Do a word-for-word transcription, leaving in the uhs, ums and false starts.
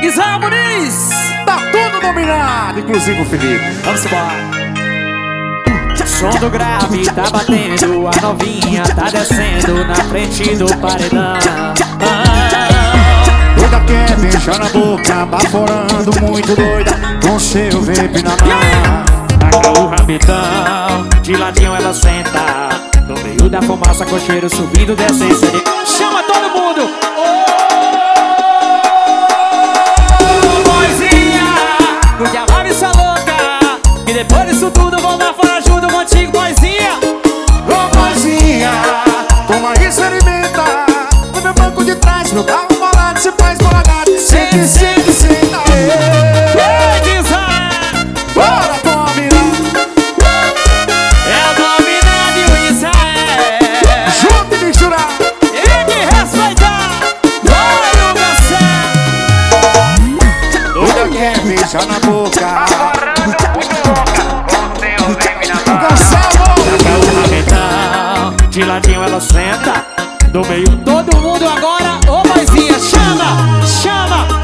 Israel Muniz. Tá tudo dominado, inclusive o Felipe. Vamos embora. Som do grave tá batendo, a novinha tá descendo na frente do paredão. Doida quer beijar na boca, baforando muito doida, com seu vape na mão. Taca o rabitão, de ladinho ela senta, no meio da fumaça com cheiro subindo, descendo. Chama todo mundo! Ô, boizinha, porque a vibe está louca, e depois disso tudo vou dar fora junto contigo, boizinha. Ô, boizinha, toma e experimenta. No meu banco de trás, meu carro falado, se faz bolagado. Sente, sente, senta. Bora, dominar. É o dominado e o Israel. Junto e misturar. E me respeitar. Vai o Doida quer beijar na boca, de ladinho ela senta, do meio todo mundo agora. Ô, boizinha, chama, chama.